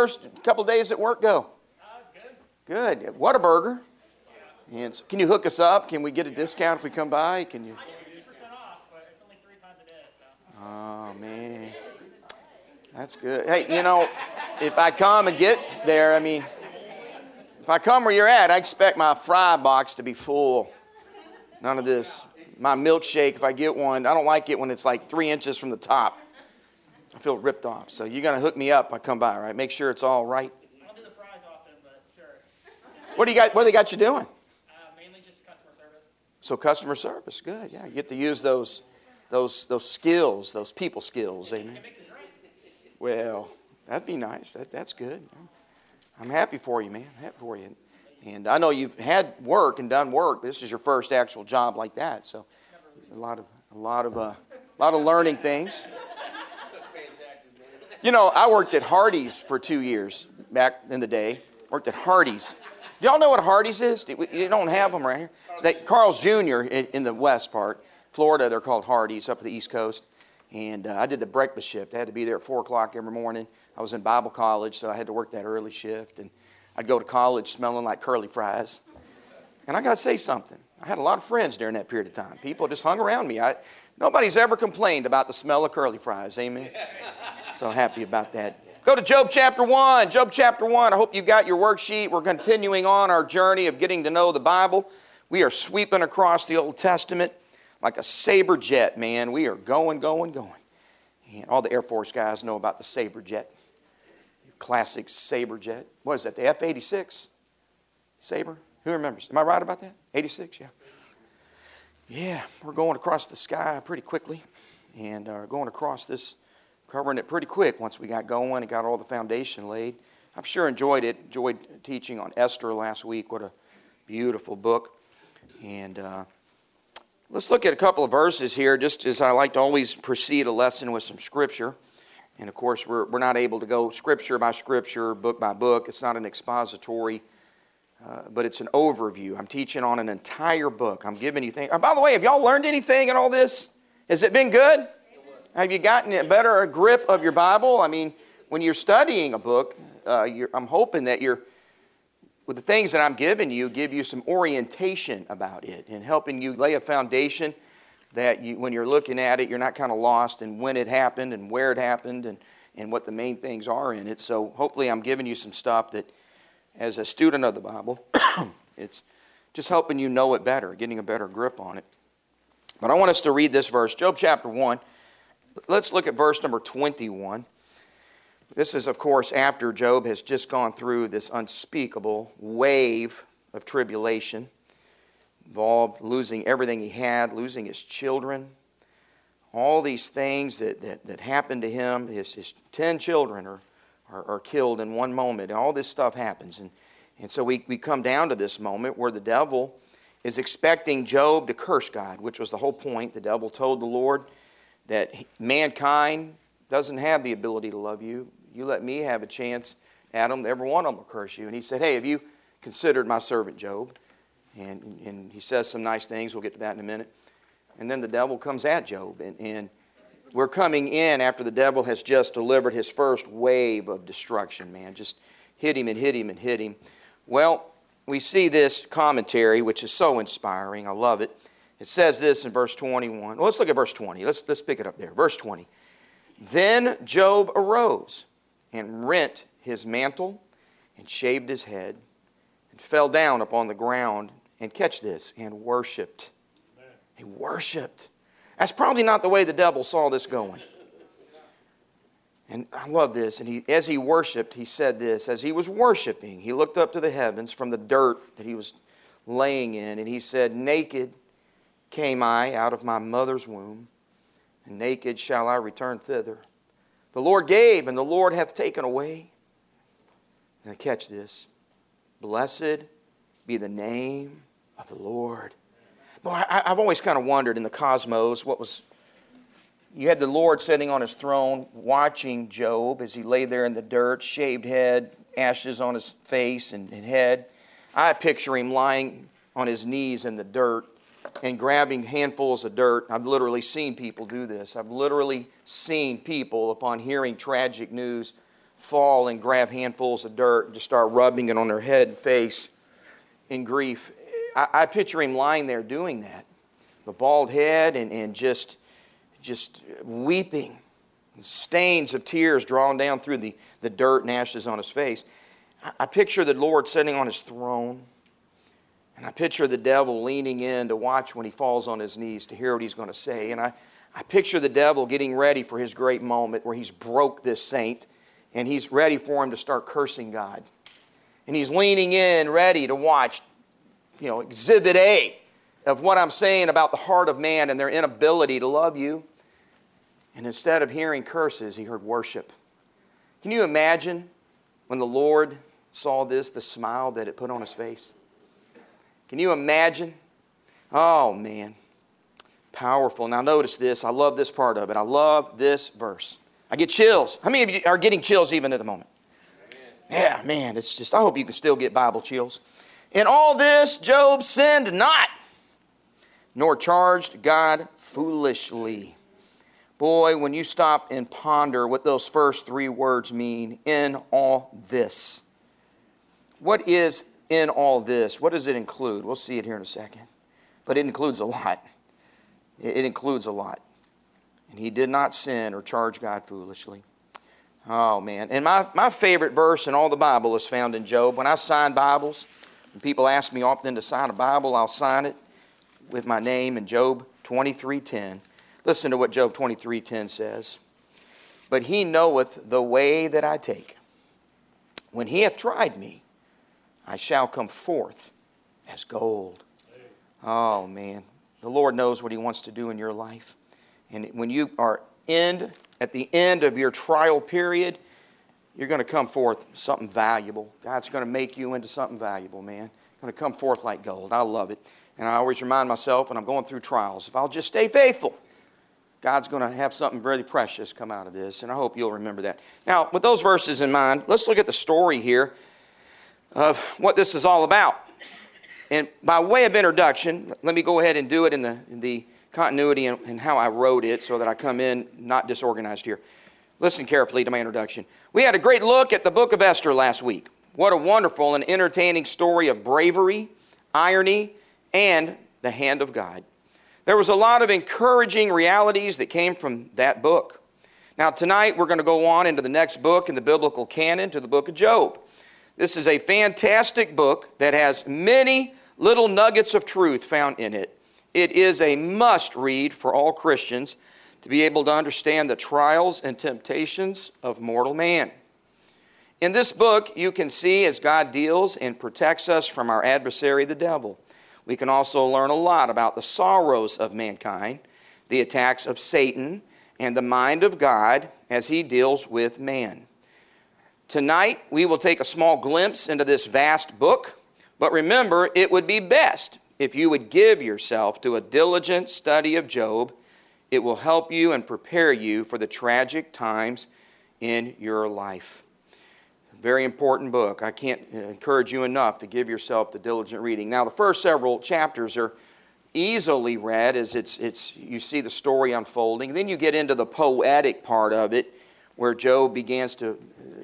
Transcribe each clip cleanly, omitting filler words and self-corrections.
first couple of days at work go? Good. Good. Whataburger. And so, can you hook us up? Can we get a discount if we come by? Can you? I get 50% off, but it's only 3 times a day. So. Oh, man. That's good. Hey, if I come and get there, if I come where you're at, I expect my fry box to be full. None of this. My milkshake, if I get one, I don't like it when it's like 3 inches from the top. I feel ripped off. So you're going to hook me up if I come by, right? Make sure it's all right. I don't do the fries often, but sure. What do they got you doing? Mainly just customer service. So customer service, good. Yeah, you get to use those skills, those people skills. Amen. Well, that'd be nice. That's good. I'm happy for you, man. I'm happy for you. And I know you've had work and done work. This is your first actual job like that, so a lot of learning things. I worked at Hardee's for 2 years back in the day. Worked at Hardee's. Do y'all know what Hardee's is? You don't have them right here. Carl's Jr. in the west part, Florida, they're called Hardee's up at the East Coast. And I did the breakfast shift. I had to be there at 4 o'clock every morning. I was in Bible college, so I had to work that early shift. And I'd go to college smelling like curly fries. And I got to say something. I had a lot of friends during that period of time. People just hung around me. Nobody's ever complained about the smell of curly fries. Amen. So happy about that. Go to Job chapter 1. Job chapter 1. I hope you got your worksheet. We're continuing on our journey of getting to know the Bible. We are sweeping across the Old Testament like a saber jet, man. We are going. And all the Air Force guys know about the saber jet. Classic saber jet. What is that, the F-86 Sabre? Who remembers? Am I right about that? 86, yeah. Yeah, we're going across the sky pretty quickly. And going across this, covering it pretty quick once we got going and got all the foundation laid. I've sure enjoyed it. Enjoyed teaching on Esther last week. What a beautiful book. And let's look at a couple of verses here, just as I like to always precede a lesson with some scripture. And, of course, we're not able to go scripture by scripture, book by book. It's not an expository, but it's an overview. I'm teaching on an entire book. I'm giving you things. By the way, have y'all learned anything in all this? Has it been good? Have you gotten a better grip of your Bible? When you're studying a book, I'm hoping that with the things that I'm giving you, give you some orientation about it and helping you lay a foundation that when you're looking at it, you're not kind of lost in when it happened and where it happened and what the main things are in it. So hopefully I'm giving you some stuff that, as a student of the Bible, it's just helping you know it better, getting a better grip on it. But I want us to read this verse, Job chapter 1. Let's look at verse number 21. This is, of course, after Job has just gone through this unspeakable wave of tribulation, involved losing everything he had, losing his children, all these things that happened to him. His 10 children are killed in one moment. All this stuff happens. And so we come down to this moment where the devil is expecting Job to curse God, which was the whole point. The devil told the Lord that mankind doesn't have the ability to love you. You let me have a chance, Adam, every one of them will curse you. And he said, hey, have you considered my servant Job? And he says some nice things. We'll get to that in a minute. And then the devil comes at Job. And we're coming in after the devil has just delivered his first wave of destruction, man. Just hit him and hit him and hit him. Well, we see this commentary, which is so inspiring. I love it. It says this in verse 21. Well, let's look at verse 20. Let's pick it up there. Verse 20. Then Job arose and rent his mantle and shaved his head and fell down upon the ground and, catch this, and worshipped. Amen. He worshipped. That's probably not the way the devil saw this going. And I love this. And as he worshipped, he said this. As he was worshiping, he looked up to the heavens from the dirt that he was laying in. And he said, naked came I out of my mother's womb, and naked shall I return thither. The Lord gave, and the Lord hath taken away. Now catch this. Blessed be the name of the Lord. Boy, I've always kind of wondered in the cosmos you had the Lord sitting on his throne watching Job as he lay there in the dirt, shaved head, ashes on his face and head. I picture him lying on his knees in the dirt and grabbing handfuls of dirt. I've literally seen people do this. I've literally seen people, upon hearing tragic news fall and grab handfuls of dirt and just start rubbing it on their head and face in grief. I picture him lying there doing that. The bald head and just weeping. Stains of tears drawn down through the dirt and ashes on his face. I picture the Lord sitting on his throne. And I picture the devil leaning in to watch when he falls on his knees to hear what he's going to say. And I picture the devil getting ready for his great moment where he's broke this saint and he's ready for him to start cursing God. And he's leaning in, ready to watch, exhibit A of what I'm saying about the heart of man and their inability to love you. And instead of hearing curses, he heard worship. Can you imagine when the Lord saw this, the smile that it put on his face? Can you imagine? Oh, man. Powerful. Now notice this. I love this part of it. I love this verse. I get chills. How many of you are getting chills even at the moment? Yeah, man. It's just, I hope you can still get Bible chills. In all this, Job sinned not, nor charged God foolishly. Boy, when you stop and ponder what those first three words mean, in all this. What is in all this? What does it include? We'll see it here in a second. But it includes a lot. It includes a lot. And he did not sin or charge God foolishly. Oh, man. And my favorite verse in all the Bible is found in Job. When I sign Bibles, when people ask me often to sign a Bible, I'll sign it with my name in Job 23:10. Listen to what Job 23:10 says. But he knoweth the way that I take. When he hath tried me, I shall come forth as gold. Oh, man. The Lord knows what he wants to do in your life. And when you are at the end of your trial period, you're going to come forth something valuable. God's going to make you into something valuable, man. Going to come forth like gold. I love it. And I always remind myself when I'm going through trials, if I'll just stay faithful, God's going to have something very precious come out of this. And I hope you'll remember that. Now, with those verses in mind, let's look at the story here of what this is all about. And by way of introduction, let me go ahead and do it in the continuity and how I wrote it so that I come in not disorganized here. Listen carefully to my introduction. We had a great look at the book of Esther last week. What a wonderful and entertaining story of bravery, irony, and the hand of God. There was a lot of encouraging realities that came from that book. Now tonight we're going to go on into the next book in the biblical canon, to the book of Job. This is a fantastic book that has many little nuggets of truth found in it. It is a must read for all Christians to be able to understand the trials and temptations of mortal man. In this book, you can see as God deals and protects us from our adversary, the devil. We can also learn a lot about the sorrows of mankind, the attacks of Satan, and the mind of God as he deals with man. Tonight, we will take a small glimpse into this vast book, but remember, it would be best if you would give yourself to a diligent study of Job. It will help you and prepare you for the tragic times in your life. Very important book. I can't encourage you enough to give yourself the diligent reading. Now, the first several chapters are easily read as you see the story unfolding. Then you get into the poetic part of it, where Job begins to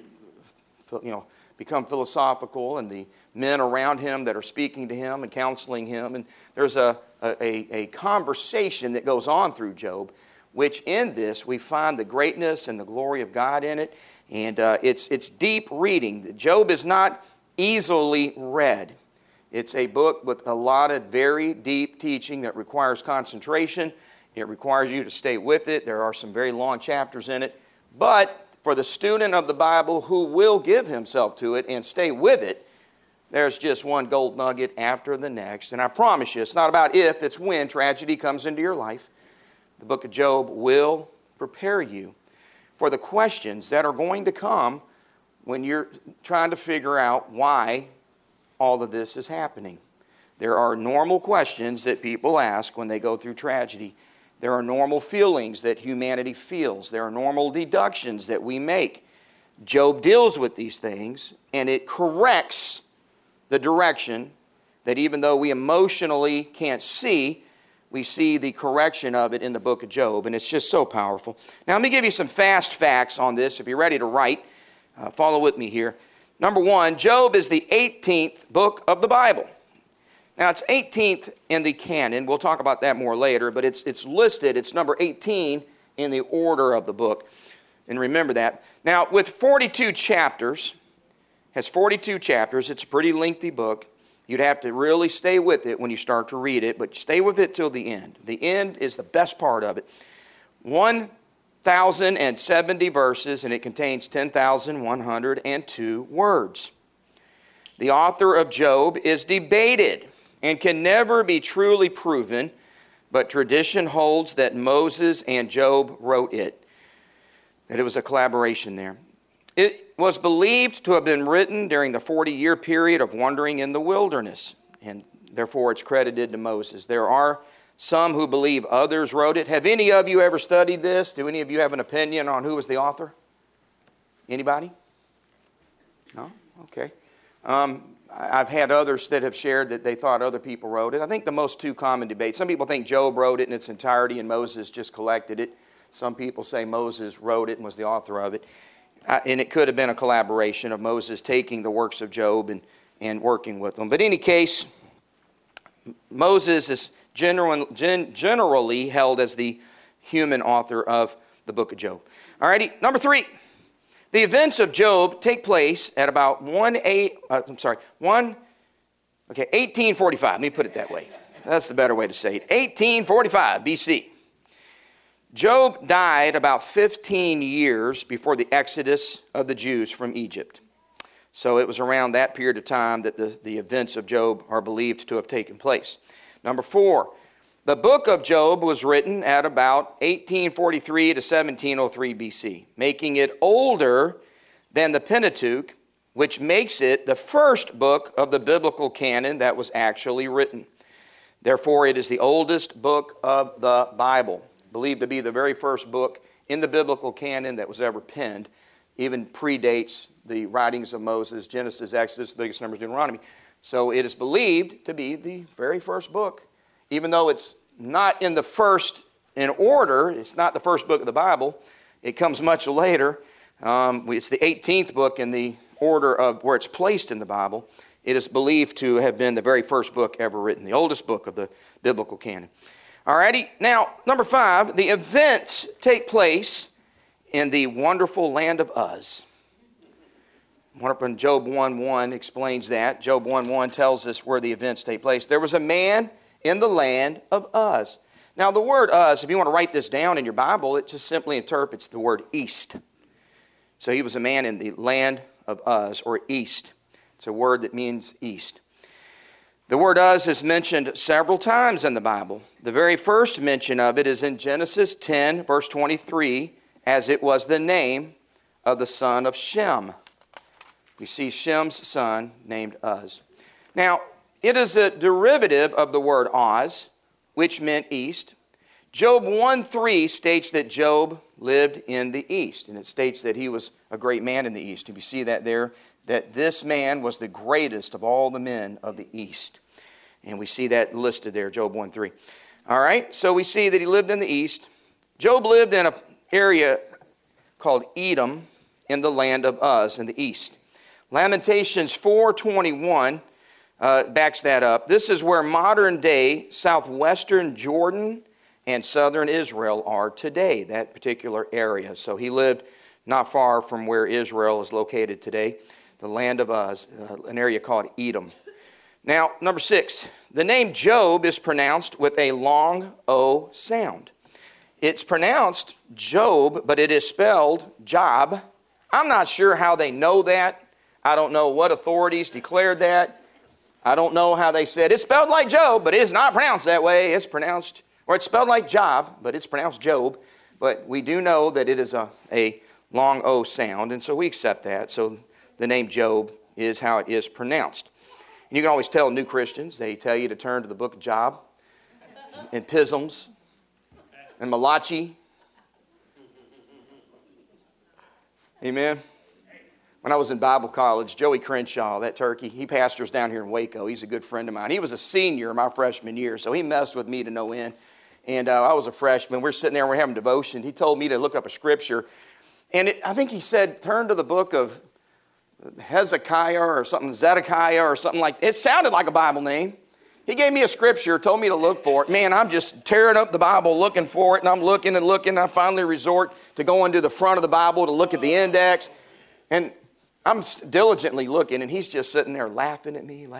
become philosophical, and the men around him that are speaking to him and counseling him. And there's a conversation that goes on through Job, which in this we find the greatness and the glory of God in it. And it's deep reading. Job is not easily read. It's a book with a lot of very deep teaching that requires concentration. It requires you to stay with it. There are some very long chapters in it. But for the student of the Bible who will give himself to it and stay with it, there's just one gold nugget after the next. And I promise you, it's not about if, it's when tragedy comes into your life. The book of Job will prepare you for the questions that are going to come when you're trying to figure out why all of this is happening. There are normal questions that people ask when they go through tragedy. There are normal feelings that humanity feels. There are normal deductions that we make. Job deals with these things, and it corrects the direction that even though we emotionally can't see, we see the correction of it in the book of Job, and it's just so powerful. Now, let me give you some fast facts on this if you're ready to write. Follow with me here. Number one, Job is the 18th book of the Bible. Now, it's 18th in the canon. We'll talk about that more later, but it's listed. It's number 18 in the order of the book. And remember that. Now, with 42 chapters, it's a pretty lengthy book. You'd have to really stay with it when you start to read it, but stay with it till the end. The end is the best part of it. 1,070 verses, and it contains 10,102 words. The author of Job is debated and can never be truly proven, but tradition holds that Moses and Job wrote it, that it was a collaboration there. It was believed to have been written during the 40-year period of wandering in the wilderness, and therefore it's credited to Moses. There are some who believe others wrote it. Have any of you ever studied this? Do any of you have an opinion on who was the author? Anybody? No? Okay. I've had others that have shared that they thought other people wrote it. I think the most two common debates, some people think Job wrote it in its entirety and Moses just collected it. Some people say Moses wrote it and was the author of it. And it could have been a collaboration of Moses taking the works of Job and working with them. But in any case, Moses is generally held as the human author of the book of Job. All righty, number three. The events of Job take place at about 1845. Let me put it that way. That's the better way to say it. 1845 BC. Job died about 15 years before the exodus of the Jews from Egypt. So it was around that period of time that the events of Job are believed to have taken place. Number four, the book of Job was written at about 1843 to 1703 BC, making it older than the Pentateuch, which makes it the first book of the biblical canon that was actually written. Therefore, it is the oldest book of the Bible, believed to be the very first book in the biblical canon that was ever penned, even predates the writings of Moses, Genesis, Exodus, Leviticus, Numbers, Deuteronomy. So it is believed to be the very first book. Even though it's not in the first in order, it's not the first book of the Bible, it comes much later. It's the 18th book in the order of where it's placed in the Bible. It is believed to have been the very first book ever written, the oldest book of the biblical canon. Alrighty, now, number five, the events take place in the wonderful land of Uz. Job 1:1 explains that. Job 1:1 tells us where the events take place. There was a man in the land of Uz. Now, the word Uz, if you want to write this down in your Bible, it just simply interprets the word east. So he was a man in the land of Uz, or east. It's a word that means east. The word Uz is mentioned several times in the Bible. The very first mention of it is in Genesis 10, verse 23, as it was the name of the son of Shem. We see Shem's son named Uz. Now, it is a derivative of the word Oz, which meant east. Job 1:3 states that Job lived in the east, and it states that he was a great man in the east. If you see that there, that this man was the greatest of all the men of the east. And we see that listed there, Job 1:3. All right, so we see that he lived in the east. Job lived in an area called Edom in the land of Uz in the east. Lamentations 4:21 backs that up. This is where modern-day southwestern Jordan and southern Israel are today, that particular area. So he lived not far from where Israel is located today, the land of Uz, an area called Edom. Now, number 6, the name Job is pronounced with a long O sound. It's pronounced Job, but it is spelled Job. I'm not sure how they know that. I don't know what authorities declared that. I don't know how they said, it's spelled like Job, but it's not pronounced that way. It's pronounced, or it's spelled like Job, but it's pronounced Job. But we do know that it is a long O sound, and so we accept that. So the name Job is how it is pronounced. And you can always tell new Christians, they tell you to turn to the book of Job, and Pisms, and Malachi. Amen. When I was in Bible college, Joey Crenshaw, that turkey, he pastors down here in Waco. He's a good friend of mine. He was a senior my freshman year, so he messed with me to no end. And I was a freshman. We're sitting there and we're having devotion. He told me to look up a scripture. And I think he said, turn to the book of Hezekiah or something, Zedekiah or something like that. It sounded like a Bible name. He gave me a scripture, told me to look for it. Man, I'm just tearing up the Bible looking for it, and I'm looking and looking. And I finally resort to going to the front of the Bible to look at the index. And I'm diligently looking, and he's just sitting there laughing at me.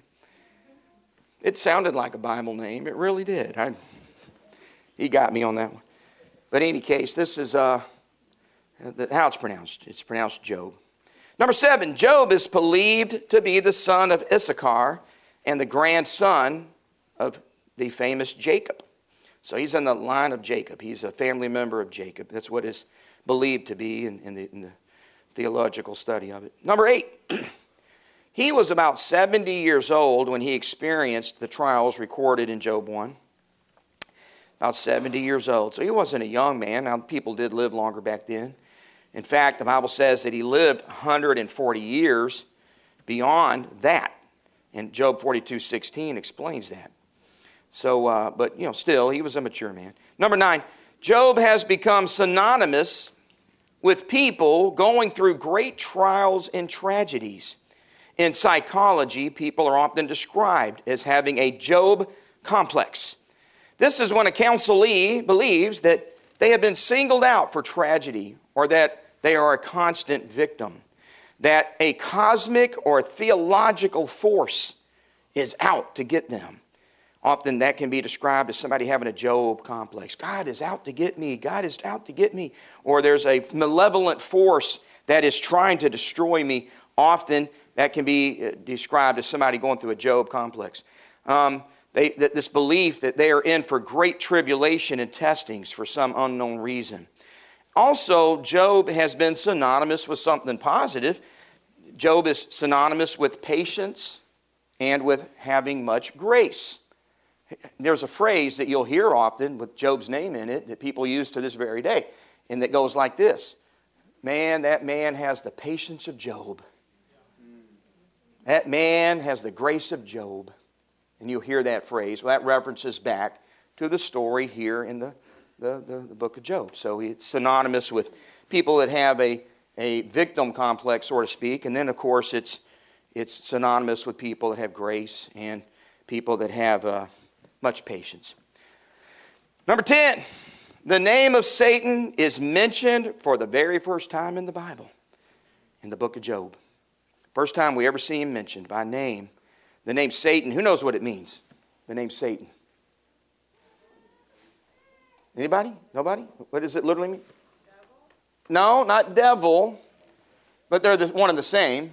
It sounded like a Bible name. It really did. He got me on that one. But in any case, this is how it's pronounced. It's pronounced Job. Number 7, Job is believed to be the son of Issachar and the grandson of the famous Jacob. So he's in the line of Jacob. He's a family member of Jacob. That's what is believed to be in the theological study of it. Number 8, he was about 70 years old when he experienced the trials recorded in Job 1. About 70 years old. So he wasn't a young man. Now, people did live longer back then. In fact, the Bible says that he lived 140 years beyond that. And Job 42:16 explains that. So, but, still, he was a mature man. Number 9, Job has become synonymous with people going through great trials and tragedies. In psychology, people are often described as having a Job complex. This is when a counselee believes that they have been singled out for tragedy or that they are a constant victim, that a cosmic or theological force is out to get them. Often that can be described as somebody having a Job complex. God is out to get me. God is out to get me. Or there's a malevolent force that is trying to destroy me. Often that can be described as somebody going through a Job complex. This belief that they are in for great tribulation and testings for some unknown reason. Also, Job has been synonymous with something positive. Job is synonymous with patience and with having much grace. There's a phrase that you'll hear often with Job's name in it that people use to this very day, and that goes like this. Man, that man has the patience of Job. That man has the grace of Job. And you'll hear that phrase. Well, that references back to the story here in the book of Job. So it's synonymous with people that have a victim complex, so to speak. And then, of course, it's synonymous with people that have grace and people that have much patience. Number 10, the name of Satan is mentioned for the very first time in the Bible, in the book of Job. First time we ever see him mentioned by name. The name Satan, who knows what it means? The name Satan. Anybody? Nobody? What does it literally mean? Devil? No, not devil, but they're one and the same.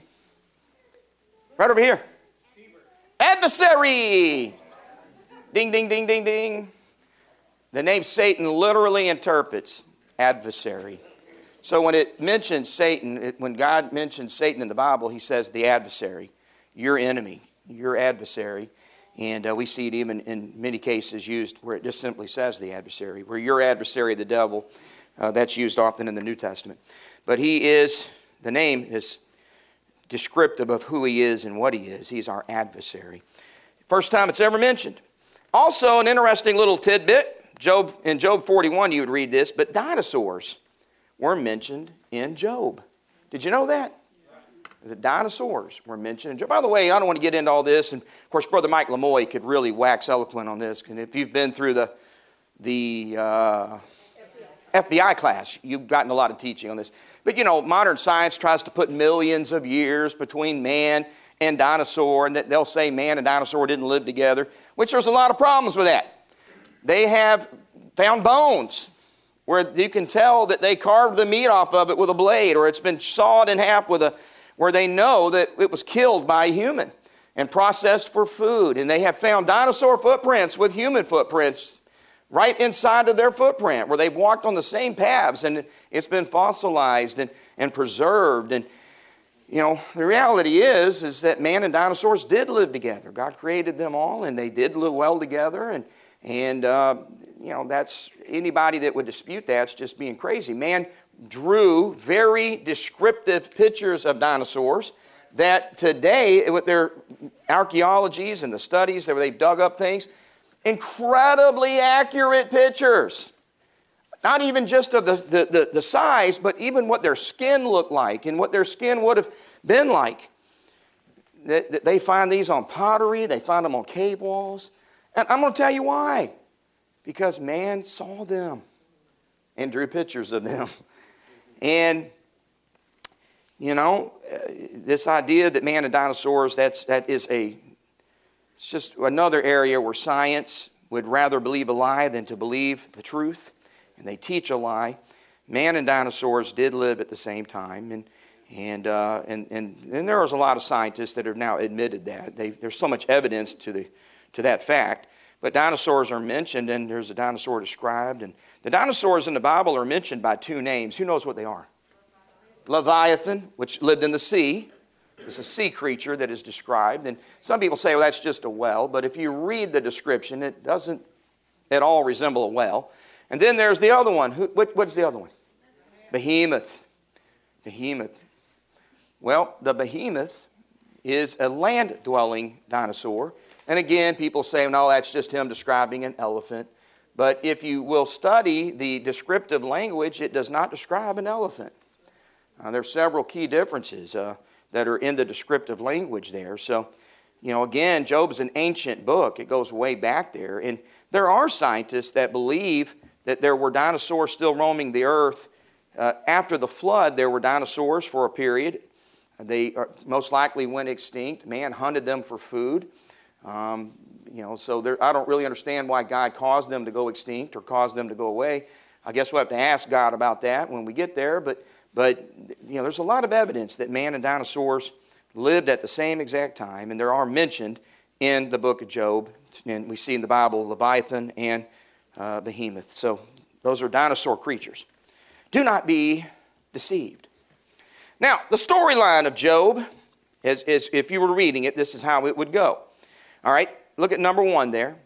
Right over here. Deceiver. Adversary. Ding, ding, ding, ding, ding. The name Satan literally interprets adversary. So when it mentions Satan, when God mentions Satan in the Bible, he says the adversary, your enemy, your adversary. And we see it even in many cases used where it just simply says the adversary, where your adversary, the devil, that's used often in the New Testament. But the name is descriptive of who he is and what he is. He's our adversary. First time it's ever mentioned. Also, an interesting little tidbit, in Job 41 you would read this, but dinosaurs were mentioned in Job. Did you know that? The dinosaurs were mentioned in Job. By the way, I don't want to get into all this, and of course, Brother Mike Lamoy could really wax eloquent on this. And if you've been through the FBI class, you've gotten a lot of teaching on this. But modern science tries to put millions of years between man and dinosaur, and that they'll say man and dinosaur didn't live together, which there's a lot of problems with that. They have found bones where you can tell that they carved the meat off of it with a blade, or it's been sawed in half where they know that it was killed by a human and processed for food. And they have found dinosaur footprints with human footprints right inside of their footprint, where they've walked on the same paths, and it's been fossilized and preserved. And the reality is that man and dinosaurs did live together. God created them all, and they did live well together. And that's anybody that would dispute that's just being crazy. Man drew very descriptive pictures of dinosaurs that today, with their archaeologies and the studies where they've dug up things, incredibly accurate pictures. Not even just of the size, but even what their skin looked like and what their skin would have been like. They find these on pottery. They find them on cave walls. And I'm going to tell you why. Because man saw them and drew pictures of them. And, you know, this idea that man and dinosaurs, it's just another area where science would rather believe a lie than to believe the truth. And they teach a lie. Man and dinosaurs did live at the same time. And there was a lot of scientists that have now admitted that. There's so much evidence to that fact. But dinosaurs are mentioned, and there's a dinosaur described. And the dinosaurs in the Bible are mentioned by two names. Who knows what they are? Leviathan, which lived in the sea. It's a sea creature that is described. And some people say, well, that's just a whale. But if you read the description, it doesn't at all resemble a whale. And then there's the other one. What's the other one? Behemoth. Behemoth. Well, the behemoth is a land-dwelling dinosaur. And again, people say, no, that's just him describing an elephant. But if you will study the descriptive language, it does not describe an elephant. There's several key differences that are in the descriptive language there. So, you know, again, Job is an ancient book. It goes way back there. And there are scientists that believe that there were dinosaurs still roaming the earth. After the flood, there were dinosaurs for a period. They most likely went extinct. Man hunted them for food. So I don't really understand why God caused them to go extinct or caused them to go away. I guess we'll have to ask God about that when we get there. But you know, there's a lot of evidence that man and dinosaurs lived at the same exact time, and there are mentioned in the book of Job. And we see in the Bible Leviathan and Behemoth. So those are dinosaur creatures. Do not be deceived. Now, the storyline of Job, is if you were reading it, this is how it would go. All right, look at number 1 there.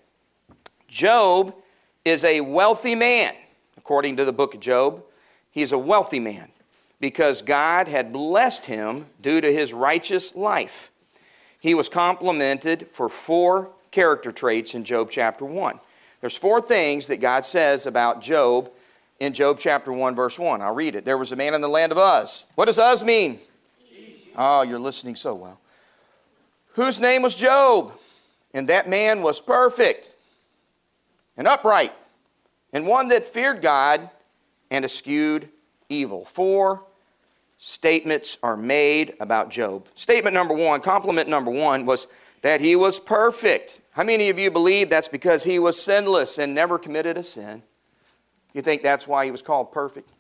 Job is a wealthy man, according to the book of Job. He's a wealthy man because God had blessed him due to his righteous life. He was complimented for 4 character traits in Job chapter 1. There's 4 things that God says about Job in Job chapter 1, verse 1. I'll read it. There was a man in the land of Uz. What does Uz mean? Oh, you're listening so well. Whose name was Job? And that man was perfect and upright, and one that feared God and eschewed evil. 4 statements are made about Job. Statement number 1, compliment number 1, was that he was perfect. How many of you believe that's because he was sinless and never committed a sin? You think that's why he was called perfect?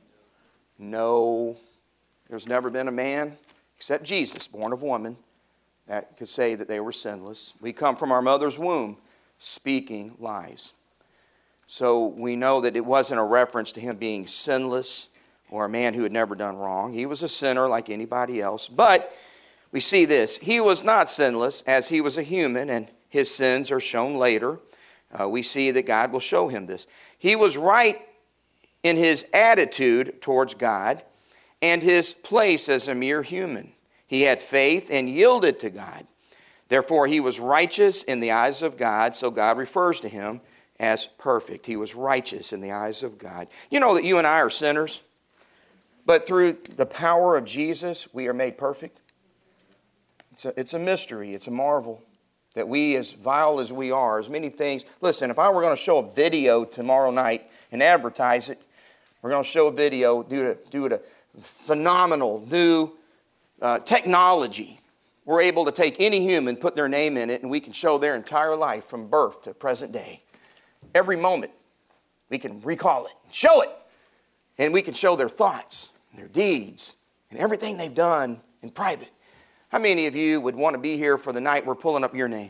No. There's never been a man, except Jesus, born of woman, that could say that they were sinless. We come from our mother's womb speaking lies. So we know that it wasn't a reference to him being sinless or a man who had never done wrong. He was a sinner like anybody else. But we see this. He was not sinless as he was a human, and his sins are shown later. We see that God will show him this. He was right in his attitude towards God and his place as a mere human. He had faith and yielded to God. Therefore, he was righteous in the eyes of God, so God refers to him as perfect. He was righteous in the eyes of God. You know that you and I are sinners, but through the power of Jesus, we are made perfect. It's a mystery. It's a marvel that we, as vile as we are, as many things. Listen, if I were going to show a video tomorrow night and advertise it, we're going to show a video due to phenomenal new technology. We're able to take any human, put their name in it, and we can show their entire life from birth to present day. Every moment, we can recall it, show it, and we can show their thoughts, their deeds, and everything they've done in private. How many of you would want to be here for the night we're pulling up your name?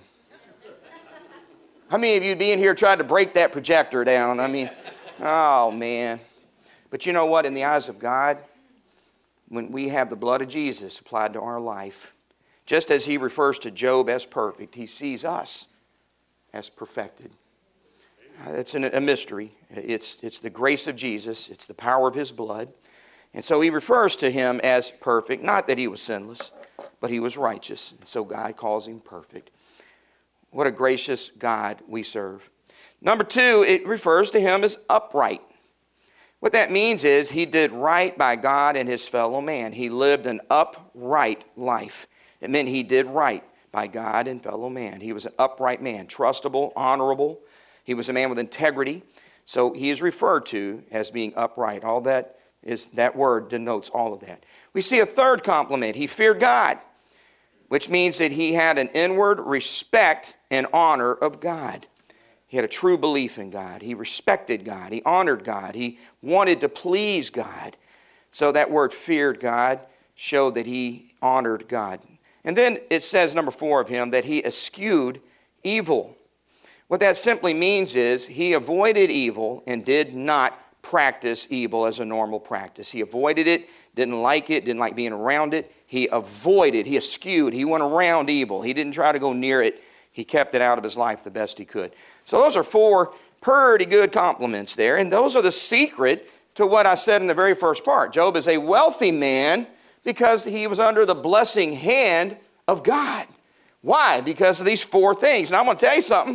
How many of you would be in here trying to break that projector down? I mean, oh man. But you know what? In the eyes of God, when we have the blood of Jesus applied to our life, just as he refers to Job as perfect, he sees us as perfected. It's a mystery. It's the grace of Jesus. It's the power of his blood. And so he refers to him as perfect, not that he was sinless, but he was righteous. And so God calls him perfect. What a gracious God we serve. Number 2, it refers to him as upright. What that means is he did right by God and his fellow man. He lived an upright life. It meant he did right by God and fellow man. He was an upright man, trustable, honorable. He was a man with integrity. So he is referred to as being upright. All that is, that word denotes all of that. We see a third compliment. He feared God, which means that he had an inward respect and honor of God. He had a true belief in God. He respected God. He honored God. He wanted to please God. So that word feared God showed that he honored God. And then it says, number 4 of him, that he eschewed evil. What that simply means is he avoided evil and did not practice evil as a normal practice. He avoided it, didn't like being around it. He avoided, he eschewed, he went around evil. He didn't try to go near it. He kept it out of his life the best he could. So those are 4 pretty good compliments there. And those are the secret to what I said in the very first part. Job is a wealthy man because he was under the blessing hand of God. Why? Because of these 4 things. And I'm going to tell you something.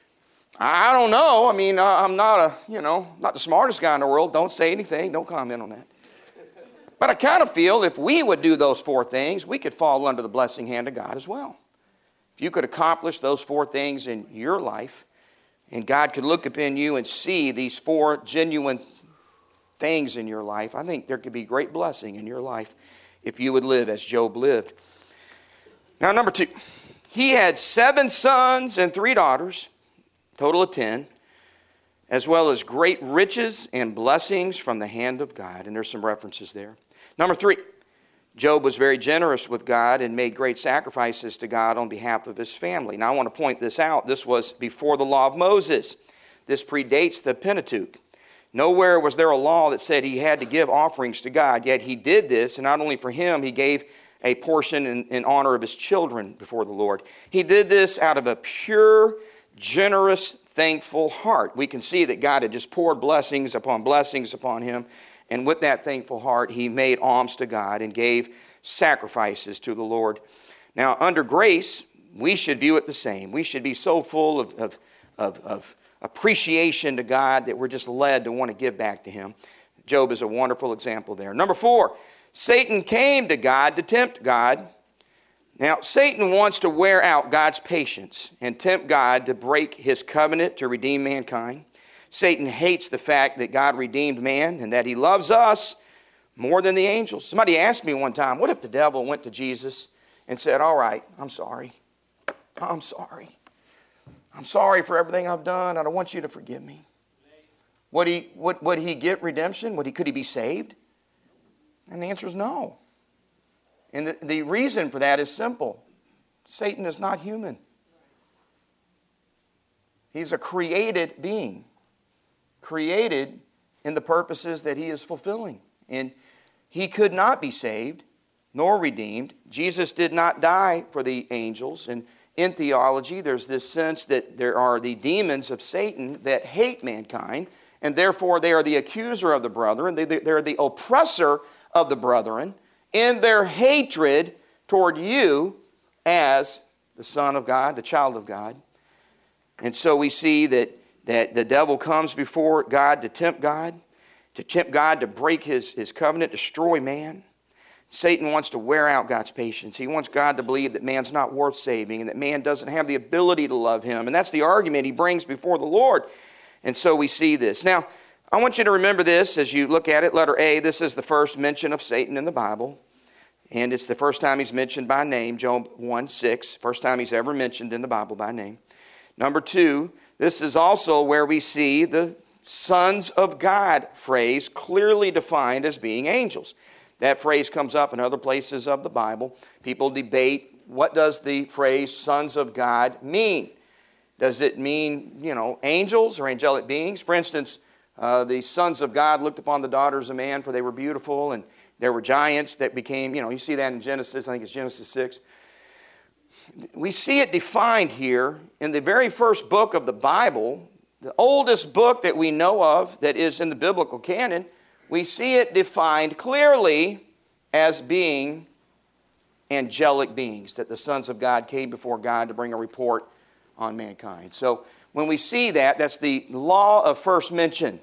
I don't know. I mean, I'm not not the smartest guy in the world. Don't say anything. Don't comment on that. But I kind of feel if we would do those 4 things, we could fall under the blessing hand of God as well. If you could accomplish those 4 things in your life, and God could look upon you and see these 4 genuine things in your life, I think there could be great blessing in your life if you would live as Job lived. Now, number 2, he had 7 sons and 3 daughters, total of 10, as well as great riches and blessings from the hand of God. And there's some references there. Number 3, Job was very generous with God and made great sacrifices to God on behalf of his family. Now, I want to point this out. This was before the law of Moses. This predates the Pentateuch. Nowhere was there a law that said he had to give offerings to God, yet he did this, and not only for him, he gave a portion in honor of his children before the Lord. He did this out of a pure, generous, thankful heart. We can see that God had just poured blessings upon him. And with that thankful heart, he made alms to God and gave sacrifices to the Lord. Now, under grace, we should view it the same. We should be so full of appreciation to God that we're just led to want to give back to him. Job is a wonderful example there. Number 4, Satan came to God to tempt God. Now, Satan wants to wear out God's patience and tempt God to break his covenant to redeem mankind. Satan hates the fact that God redeemed man and that he loves us more than the angels. Somebody asked me one time, what if the devil went to Jesus and said, all right, I'm sorry. I'm sorry. I'm sorry for everything I've done. I don't want you to forgive me. Would he get redemption? Could he be saved? And the answer is no. And the reason for that is simple. Satan is not human. He's a created being. Created in the purposes that he is fulfilling. And he could not be saved nor redeemed. Jesus did not die for the angels. And in theology, there's this sense that there are the demons of Satan that hate mankind, and therefore they are the accuser of the brethren. They're the oppressor of the brethren in their hatred toward you as the Son of God, the child of God. And so we see that the devil comes before God to tempt God to break his covenant, destroy man. Satan wants to wear out God's patience. He wants God to believe that man's not worth saving and that man doesn't have the ability to love him. And that's the argument he brings before the Lord. And so we see this. Now, I want you to remember this as you look at it. Letter A, this is the first mention of Satan in the Bible. And it's the first time he's mentioned by name, Job 1:6. First time he's ever mentioned in the Bible by name. Number 2, this is also where we see the sons of God phrase clearly defined as being angels. That phrase comes up in other places of the Bible. People debate, what does the phrase sons of God mean? Does it mean, angels or angelic beings? For instance, the sons of God looked upon the daughters of man, for they were beautiful, and there were giants that became, you see that in Genesis, I think it's Genesis 6. We see it defined here in the very first book of the Bible, the oldest book that we know of that is in the biblical canon. We see it defined clearly as being angelic beings, that the sons of God came before God to bring a report on mankind. So when we see that, that's the law of first mention.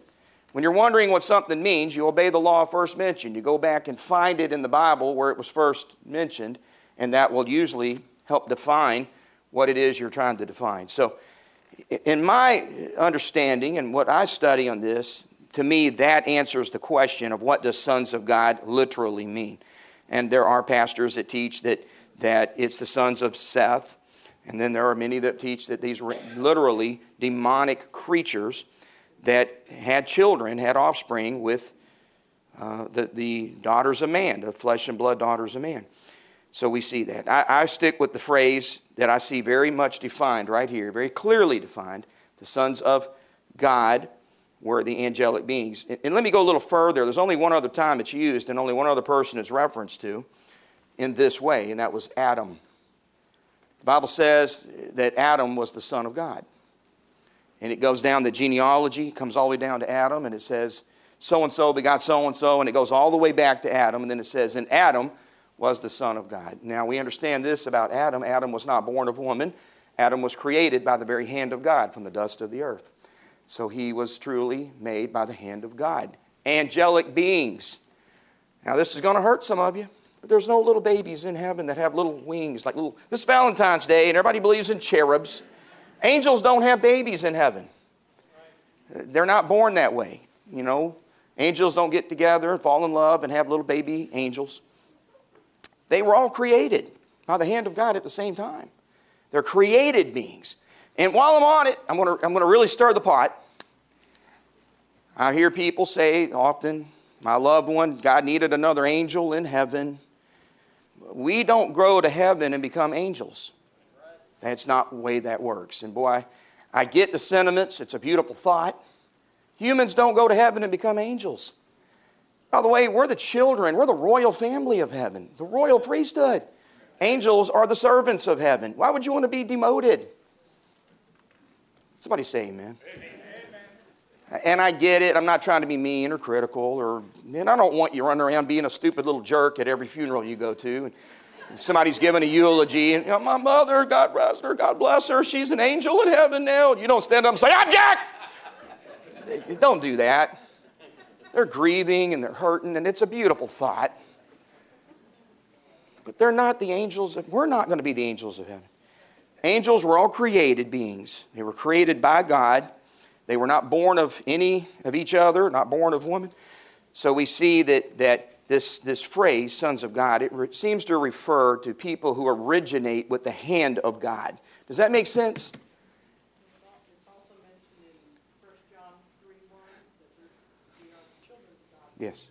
When you're wondering what something means, you obey the law first mentioned. You go back and find it in the Bible where it was first mentioned, and that will usually help define what it is you're trying to define. So, in my understanding and what I study on this, to me, that answers the question of what does sons of God literally mean. And there are pastors that teach that it's the sons of Seth, and then there are many that teach that these were literally demonic creatures that had children, had offspring with the daughters of man, the flesh and blood daughters of man. So we see that. I stick with the phrase that I see very much defined right here, very clearly defined. The sons of God were the angelic beings. And let me go a little further. There's only one other time it's used and only one other person it's referenced to in this way, and that was Adam. The Bible says that Adam was the son of God. And it goes down the genealogy, comes all the way down to Adam, and it says, so-and-so begot so-and-so, and it goes all the way back to Adam, and then it says, and Adam was the son of God. Now, we understand this about Adam. Adam was not born of woman. Adam was created by the very hand of God from the dust of the earth. So he was truly made by the hand of God. Angelic beings. Now, this is going to hurt some of you, but there's no little babies in heaven that have little wings, like little. This is Valentine's Day, and everybody believes in cherubs. Angels don't have babies in heaven. They're not born that way. You know, angels don't get together and fall in love and have little baby angels. They were all created by the hand of God at the same time. They're created beings. And while I'm on it, I'm going to really stir the pot. I hear people say often, my loved one, God needed another angel in heaven. We don't grow to heaven and become angels. That's not the way that works. And boy, I get the sentiments. It's a beautiful thought. Humans don't go to heaven and become angels. By the way, we're the children. We're the royal family of heaven, the royal priesthood. Angels are the servants of heaven. Why would you want to be demoted? Somebody say amen. Amen. And I get it. I'm not trying to be mean or critical. And I don't want you running around being a stupid little jerk at every funeral you go to. And somebody's giving a eulogy. And, my mother, God rest her, God bless her. She's an angel in heaven now. You don't stand up and say, I'm Jack. Don't do that. They're grieving and they're hurting, and it's a beautiful thought. But they're not the angels. We're not going to be the angels of heaven. Angels were all created beings. They were created by God. They were not born of any of each other, not born of woman. So we see that this phrase, sons of God, it seems to refer to people who originate with the hand of God. Does that make sense? Yes.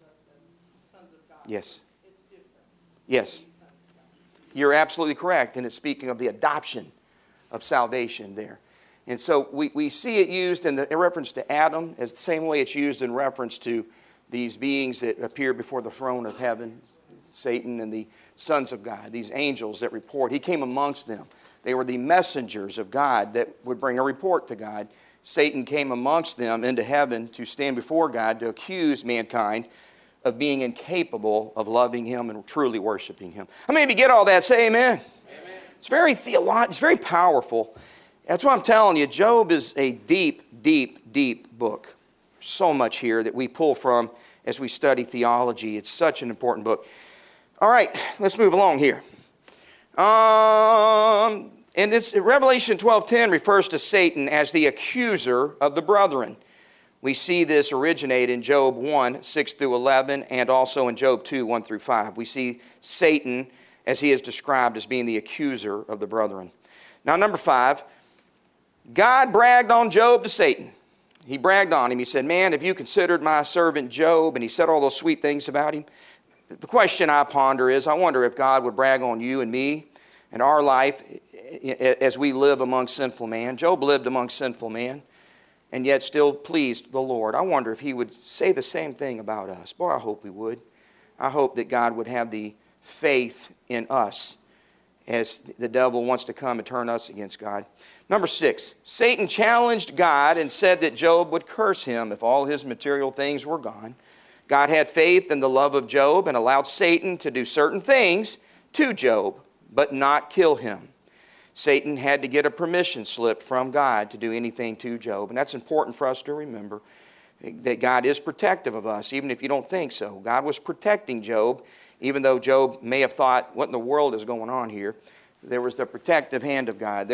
Yes. Yes. You're absolutely correct. And it's speaking of the adoption of salvation there. And so we see it used in reference to Adam as the same way it's used in reference to these beings that appear before the throne of heaven, Satan and the sons of God, these angels that report. He came amongst them. They were the messengers of God that would bring a report to God. Satan came amongst them into heaven to stand before God to accuse mankind of being incapable of loving Him and truly worshiping Him. How many of you get all that? Say amen. Amen. It's very theological. It's very powerful. That's why I'm telling you, Job is a deep, deep, deep book. So much here that we pull from as we study theology. It's such an important book. All right, let's move along here. And Revelation 12:10 refers to Satan as the accuser of the brethren. We see this originate in Job 1, 6 through 11, and also in Job 2, 1 through 5. We see Satan as he is described as being the accuser of the brethren. Now, number 5, God bragged on Job to Satan. He bragged on him. He said, man, have you considered my servant Job? And he said all those sweet things about him. The question I ponder is, I wonder if God would brag on you and me and our life as we live among sinful man. Job lived among sinful man and yet still pleased the Lord. I wonder if he would say the same thing about us. Boy, I hope he would. I hope that God would have the faith in us as the devil wants to come and turn us against God. Number 6, Satan challenged God and said that Job would curse him if all his material things were gone. God had faith in the love of Job and allowed Satan to do certain things to Job, but not kill him. Satan had to get a permission slip from God to do anything to Job. And that's important for us to remember. that God is protective of us, even if you don't think so. God was protecting Job, even though Job may have thought, what in the world is going on here? There was the protective hand of God.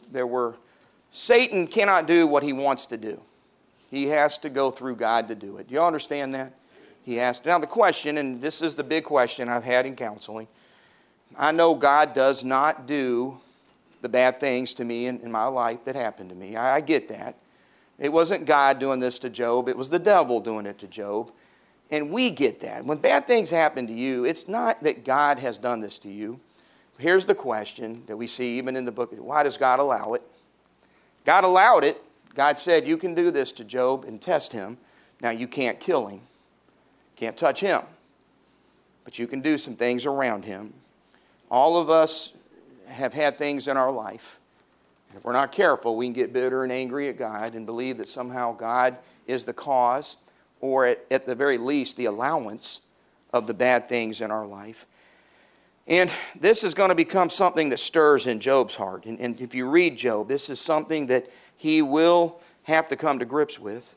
Satan cannot do what he wants to do. He has to go through God to do it. Do you understand that? He has to. Now the question, and this is the big question I've had in counseling, I know God does not do the bad things to me in my life that happened to me. I get that. It wasn't God doing this to Job. It was the devil doing it to Job. And we get that. When bad things happen to you, it's not that God has done this to you. Here's the question that we see even in the book. Why does God allow it? God allowed it. God said, you can do this to Job and test him. Now, you can't kill him. Can't touch him. But you can do some things around him. All of us have had things in our life. And if we're not careful, we can get bitter and angry at God and believe that somehow God is the cause, or at the very least, the allowance of the bad things in our life. And this is going to become something that stirs in Job's heart. And if you read Job, this is something that he will have to come to grips with.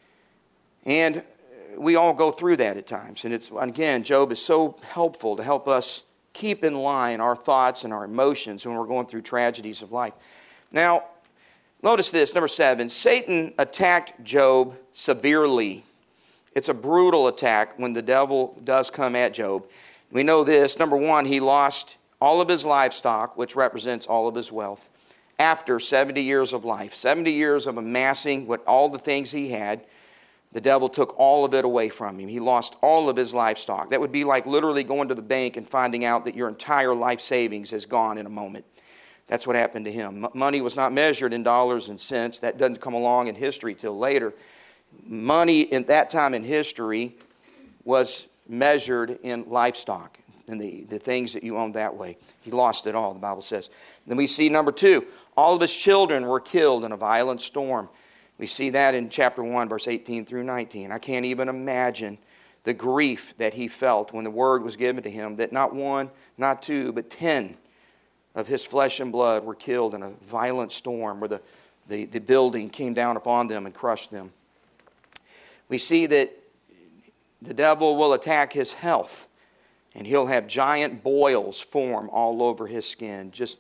And we all go through that at times. And again, Job is so helpful to help us keep in line our thoughts and our emotions when we're going through tragedies of life. Now, notice this, number 7. Satan attacked Job severely. It's a brutal attack when the devil does come at Job. We know this. Number 1, he lost all of his livestock, which represents all of his wealth, after 70 years of life. 70 years of amassing all the things he had. The devil took all of it away from him. He lost all of his livestock. That would be like literally going to the bank and finding out that your entire life savings is gone in a moment. That's what happened to him. Money was not measured in dollars and cents. That doesn't come along in history till later. Money at that time in history was measured in livestock and the things that you owned that way. He lost it all, the Bible says. Then we see number 2, all of his children were killed in a violent storm. We see that in chapter 1, verse 18 through 19. I can't even imagine the grief that he felt when the word was given to him that not 1, not 2, but 10 of his flesh and blood were killed in a violent storm where the building came down upon them and crushed them. We see that the devil will attack his health, and he'll have giant boils form all over his skin, just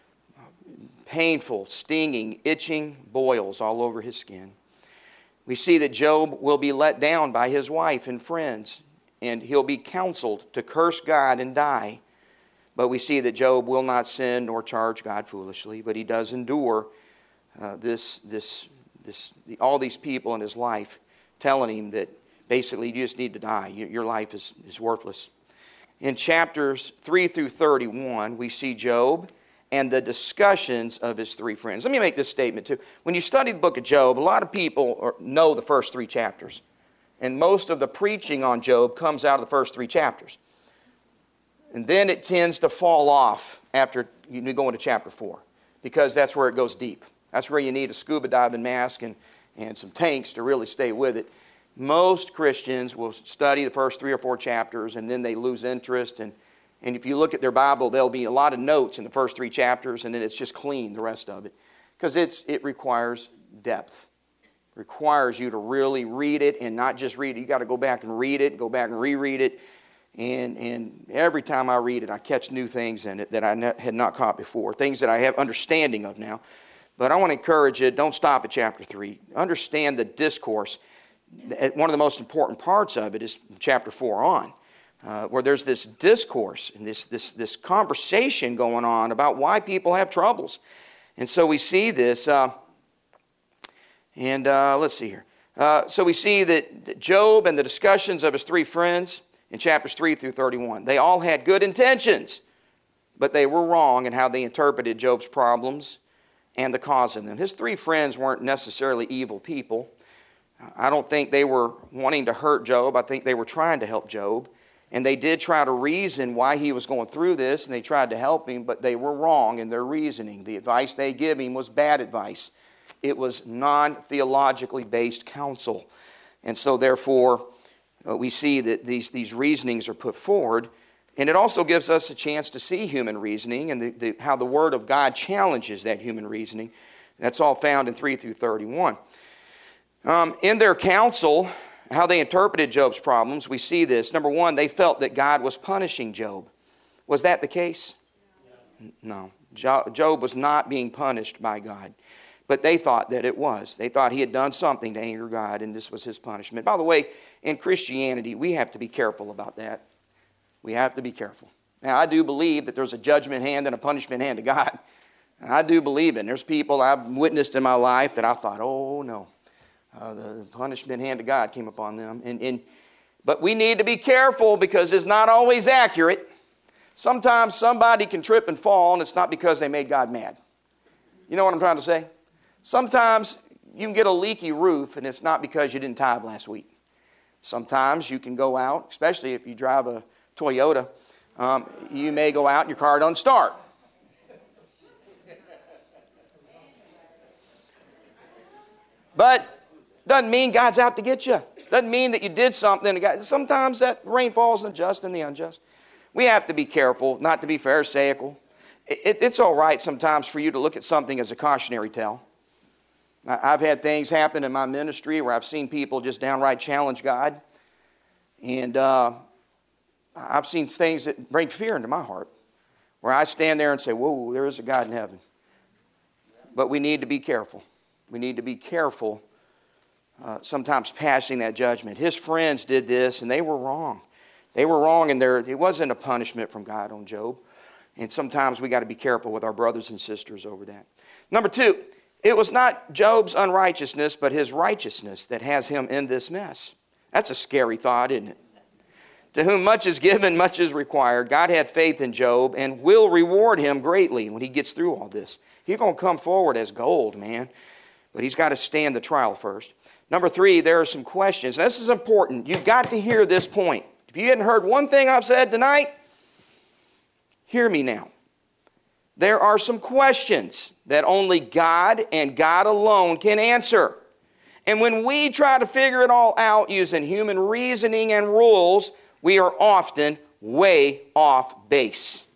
painful, stinging, itching boils all over his skin. We see that Job will be let down by his wife and friends, and he'll be counseled to curse God and die. But we see that Job will not sin nor charge God foolishly, but he does endure all these people in his life telling him that basically you just need to die. Your life is worthless. In chapters 3 through 31, we see Job and the discussions of his 3 friends. Let me make this statement too. When you study the book of Job, a lot of people know the first 3 chapters. And most of the preaching on Job comes out of the first 3 chapters. And then it tends to fall off after you go into chapter 4, because that's where it goes deep. That's where you need a scuba diving mask and some tanks to really stay with it. Most Christians will study the first 3 or 4 chapters, and then they lose interest. And if you look at their Bible, there'll be a lot of notes in the first 3 chapters, and then it's just clean, the rest of it. Because it requires depth. It requires you to really read it, and not just read it. You've got to go back and read it, go back and reread it. And every time I read it, I catch new things in it that I had not caught before, things that I have understanding of now. But I want to encourage you, don't stop at chapter 3. Understand the discourse. One of the most important parts of it is chapter 4 on, where there's this discourse and this conversation going on about why people have troubles. And so we see this, let's see here. So we see that Job and the discussions of his 3 friends in chapters 3 through 31, they all had good intentions, but they were wrong in how they interpreted Job's problems and the cause of them. His 3 friends weren't necessarily evil people. I don't think they were wanting to hurt Job. I think they were trying to help Job. And they did try to reason why he was going through this, and they tried to help him, but they were wrong in their reasoning. The advice they give him was bad advice. It was non-theologically based counsel. And so therefore, we see that these reasonings are put forward. And it also gives us a chance to see human reasoning and how the Word of God challenges that human reasoning. That's all found in 3 through 31. In their counsel, how they interpreted Job's problems, we see this. Number one, they felt that God was punishing Job. Was that the case? No. Job was not being punished by God. But they thought that it was. They thought he had done something to anger God, and this was his punishment. By the way, in Christianity, we have to be careful about that. We have to be careful. Now, I do believe that there's a judgment hand and a punishment hand to God. I do believe it. There's people I've witnessed in my life that I thought, oh, no. The punishment hand of God came upon them. But we need to be careful because it's not always accurate. Sometimes somebody can trip and fall, and it's not because they made God mad. You know what I'm trying to say? Sometimes you can get a leaky roof, and it's not because you didn't tithe last week. Sometimes you can go out, especially if you drive a Toyota, you may go out and your car doesn't start. But doesn't mean God's out to get you. Doesn't mean that you did something. Sometimes that rain falls on the just and the unjust. We have to be careful not to be pharisaical. It's all right sometimes for you to look at something as a cautionary tale. I've had things happen in my ministry where I've seen people just downright challenge God. And I've seen things that bring fear into my heart, where I stand there and say, whoa, there is a God in heaven. But we need to be careful. We need to be careful sometimes passing that judgment. His friends did this, and they were wrong. They were wrong, and it wasn't a punishment from God on Job. And sometimes we got to be careful with our brothers and sisters over that. Number two, it was not Job's unrighteousness, but his righteousness that has him in this mess. That's a scary thought, isn't it? To whom much is given, much is required. God had faith in Job and will reward him greatly when he gets through all this. He's going to come forward as gold, man. But he's got to stand the trial first. Number three, there are some questions. This is important. You've got to hear this point. If you hadn't heard one thing I've said tonight, hear me now. There are some questions that only God and God alone can answer. And when we try to figure it all out using human reasoning and rules, we are often way off base.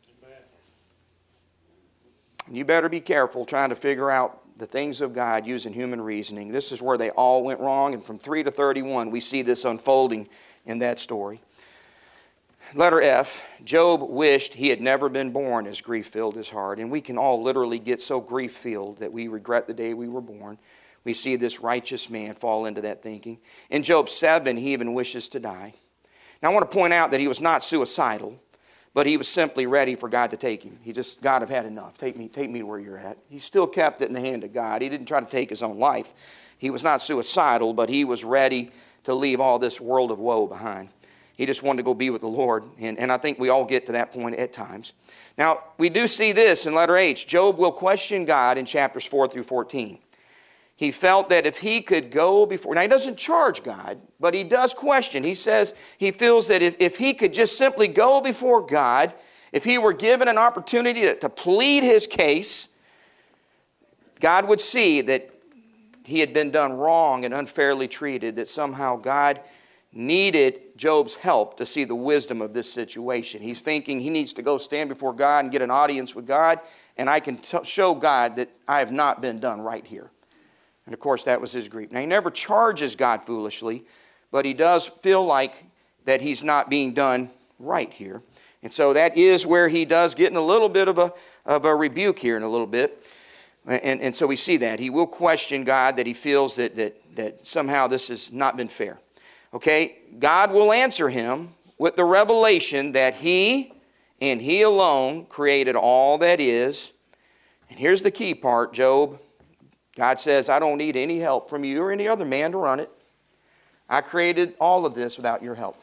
And you better be careful trying to figure out the things of God using human reasoning. This is where they all went wrong. And from 3 to 31, we see this unfolding in that story. Letter F, Job wished he had never been born as grief filled his heart. And we can all literally get so grief filled that we regret the day we were born. We see this righteous man fall into that thinking. In Job 7, he even wishes to die. Now I want to point out that he was not suicidal, but he was simply ready for God to take him. He just, God, I've had enough. Take me to where you're at. He still kept it in the hand of God. He didn't try to take his own life. He was not suicidal, but he was ready to leave all this world of woe behind. He just wanted to go be with the Lord. And I think we all get to that point at times. Now, we do see this in letter H. Job will question God in chapters 4 through 14. He felt that if he could go before... Now, he doesn't charge God, but he does question. He says he feels that if he could just simply go before God, if he were given an opportunity to plead his case, God would see that he had been done wrong and unfairly treated, that somehow God needed Job's help to see the wisdom of this situation. He's thinking he needs to go stand before God and get an audience with God, and I can show God that I have not been done right here. And of course, that was his grief. Now, he never charges God foolishly, but he does feel like that he's not being done right here. And so that is where he does get in a little bit of a rebuke here in a little bit. And so we see that. He will question God, that he feels that somehow this has not been fair. Okay, God will answer him with the revelation that he and he alone created all that is. And here's the key part, Job. God says, I don't need any help from you or any other man to run it. I created all of this without your help.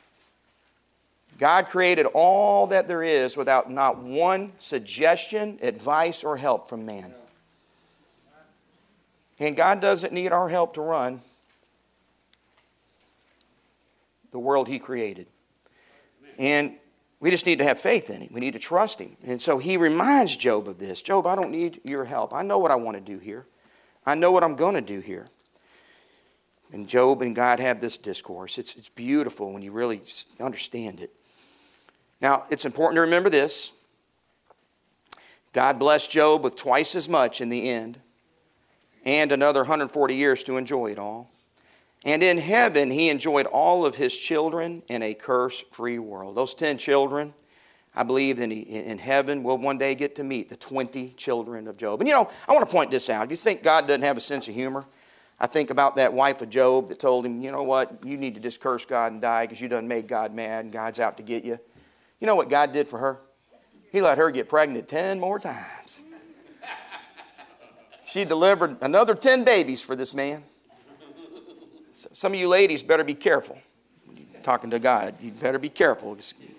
God created all that there is without not one suggestion, advice, or help from man. And God doesn't need our help to run the world he created. And we just need to have faith in him. We need to trust him. And so he reminds Job of this. Job, I don't need your help. I know what I want to do here. I know what I'm going to do here. And Job and God have this discourse. It's beautiful when you really understand it. Now, it's important to remember this. God blessed Job with twice as much in the end and another 140 years to enjoy it all. And in heaven, he enjoyed all of his children in a curse-free world. Those 10 children, I believe in heaven, we'll one day get to meet the 20 children of Job. And I want to point this out. If you think God doesn't have a sense of humor, I think about that wife of Job that told him, you know what, you need to just curse God and die because you done made God mad and God's out to get you. You know what God did for her? He let her get pregnant 10 more times. She delivered another 10 babies for this man. So some of you ladies better be careful. Talking to God, you better be careful.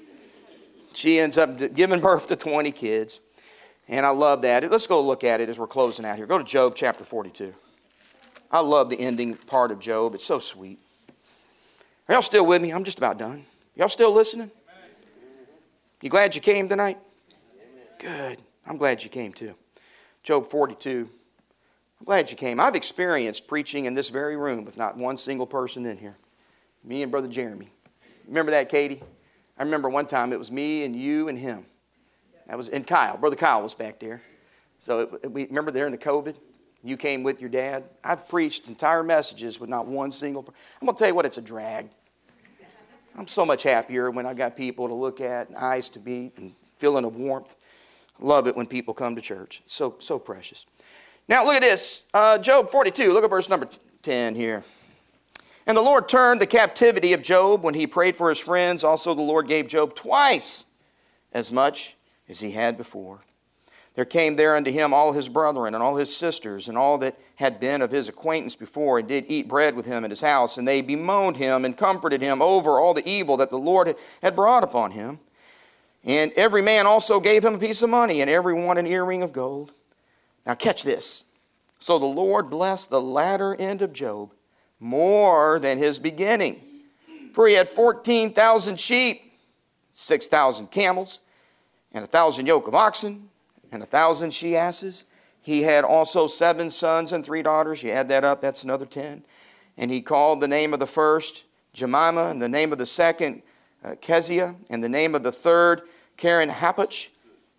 She ends up giving birth to 20 kids. And I love that. Let's go look at it as we're closing out here. Go to Job chapter 42. I love the ending part of Job. It's so sweet. Are y'all still with me? I'm just about done. Y'all still listening? You glad you came tonight? Good. I'm glad you came too. Job 42. I'm glad you came. I've experienced preaching in this very room with not one single person in here. Me and Brother Jeremy. Remember that, Katie? I remember one time it was me and you and him. And Kyle. Brother Kyle was back there. So we remember there in the COVID? You came with your dad. I've preached entire messages with not one single person. I'm going to tell you what, it's a drag. I'm so much happier when I got people to look at and eyes to meet and feeling a warmth. I love it when people come to church. It's so precious. Now look at this. Job 42. Look at verse number 10 here. And the Lord turned the captivity of Job when he prayed for his friends. Also the Lord gave Job twice as much as he had before. There came there unto him all his brethren and all his sisters and all that had been of his acquaintance before, and did eat bread with him in his house. And they bemoaned him and comforted him over all the evil that the Lord had brought upon him. And every man also gave him a piece of money, and every one an earring of gold. Now catch this. So the Lord blessed the latter end of Job more than his beginning. For he had 14,000 sheep, 6,000 camels, and 1,000 yoke of oxen, and 1,000 she-asses. He had also 7 sons and 3 daughters. You add that up, that's another 10. And he called the name of the first Jemima, and the name of the second Keziah, and the name of the third Karen-Happuch.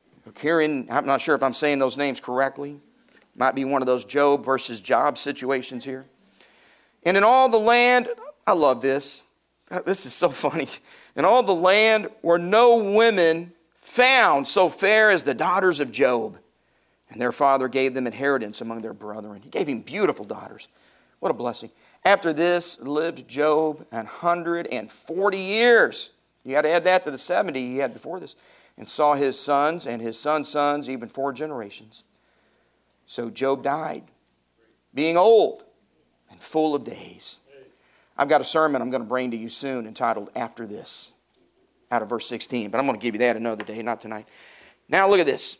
I'm not sure if I'm saying those names correctly. Might be one of those Job versus Job situations here. And in all the land, I love this. This is so funny. In all the land were no women found so fair as the daughters of Job. And their father gave them inheritance among their brethren. He gave him beautiful daughters. What a blessing. After this lived Job 140 years. You got to add that to the 70 he had before this. And saw his sons and his sons' sons, even 4 generations. So Job died, being old and full of days. I've got a sermon I'm going to bring to you soon entitled After This, out of verse 16. But I'm going to give you that another day, not tonight. Now look at this.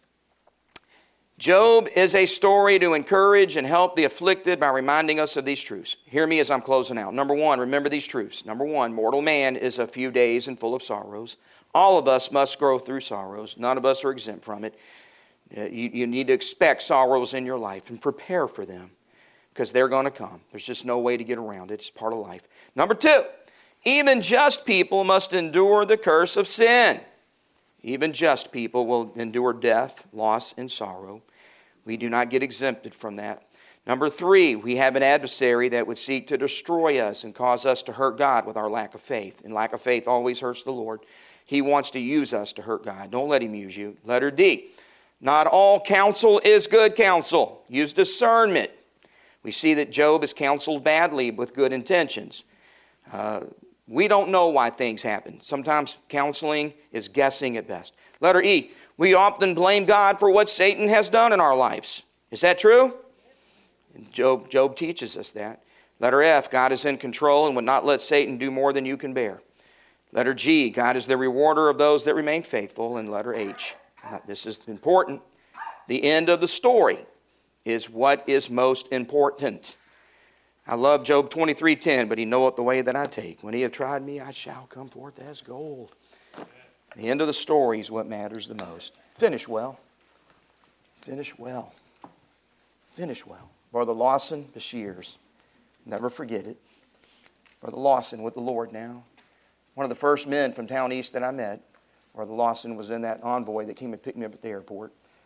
Job is a story to encourage and help the afflicted by reminding us of these truths. Hear me as I'm closing out. Number 1, remember these truths. Number 1, mortal man is a few days and full of sorrows. All of us must go through sorrows. None of us are exempt from it. You need to expect sorrows in your life and prepare for them because they're going to come. There's just no way to get around it. It's part of life. Number 2, even just people must endure the curse of sin. Even just people will endure death, loss, and sorrow. We do not get exempted from that. Number 3, we have an adversary that would seek to destroy us and cause us to hurt God with our lack of faith. And lack of faith always hurts the Lord. He wants to use us to hurt God. Don't let him use you. Letter D, not all counsel is good counsel. Use discernment. We see that Job is counseled badly with good intentions. We don't know why things happen. Sometimes counseling is guessing at best. Letter E, we often blame God for what Satan has done in our lives. Is that true? Job teaches us that. Letter F, God is in control and would not let Satan do more than you can bear. Letter G, God is the rewarder of those that remain faithful. And letter H, this is important. The end of the story is what is most important. I love Job 23:10, but he knoweth the way that I take. When he hath tried me, I shall come forth as gold. The end of the story is what matters the most. Finish well. Finish well. Finish well. Brother Lawson, Bashirs. Never forget it. Brother Lawson with the Lord now. One of the first men from Town East that I met. Brother Lawson was in that envoy that came and picked me up at the airport.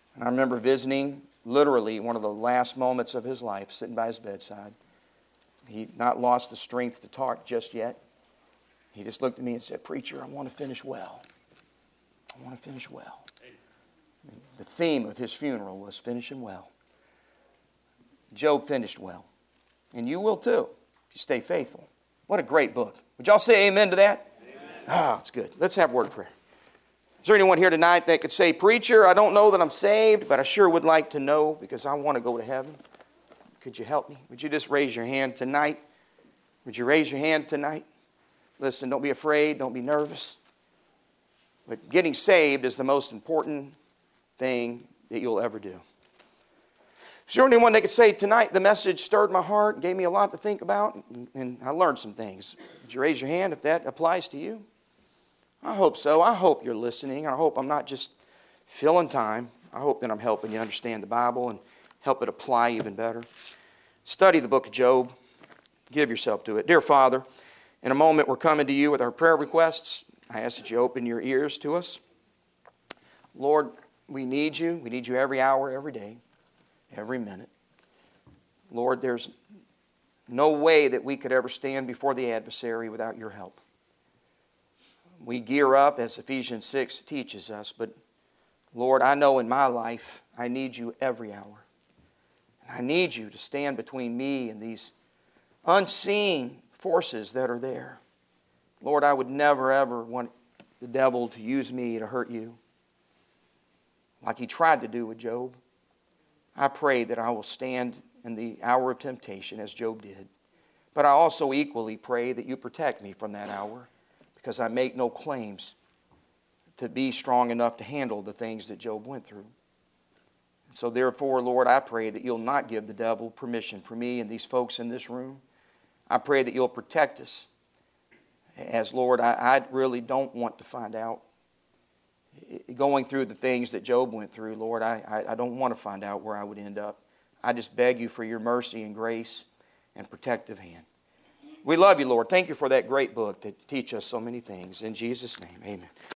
And I remember visiting literally one of the last moments of his life, sitting by his bedside. He'd not lost the strength to talk just yet. He just looked at me and said, "Preacher, I want to finish well. I want to finish well." The theme of his funeral was finishing well. Job finished well. And you will too, if you stay faithful. What a great book. Would y'all say amen to that? Amen. It's good. Let's have a word of prayer. Is there anyone here tonight that could say, "Preacher, I don't know that I'm saved, but I sure would like to know because I want to go to heaven"? Could you help me? Would you just raise your hand tonight? Would you raise your hand tonight? Listen, don't be afraid. Don't be nervous. But getting saved is the most important thing that you'll ever do. Is there anyone that could say, "Tonight the message stirred my heart, gave me a lot to think about, and I learned some things"? Would you raise your hand if that applies to you? I hope so. I hope you're listening. I hope I'm not just filling time. I hope that I'm helping you understand the Bible and help it apply even better. Study the book of Job. Give yourself to it. Dear Father, in a moment we're coming to you with our prayer requests. I ask that you open your ears to us. Lord, we need you. We need you every hour, every day, every minute. Lord, there's no way that we could ever stand before the adversary without your help. We gear up as Ephesians 6 teaches us, but Lord, I know in my life I need you every hour. I need you to stand between me and these unseen forces that are there. Lord, I would never ever want the devil to use me to hurt you like he tried to do with Job. I pray that I will stand in the hour of temptation as Job did. But I also equally pray that you protect me from that hour because I make no claims to be strong enough to handle the things that Job went through. So therefore, Lord, I pray that you'll not give the devil permission for me and these folks in this room. I pray that you'll protect us. As Lord, I really don't want to find out. Going through the things that Job went through, Lord, I don't want to find out where I would end up. I just beg you for your mercy and grace and protective hand. We love you, Lord. Thank you for that great book to teach us so many things. In Jesus' name, amen.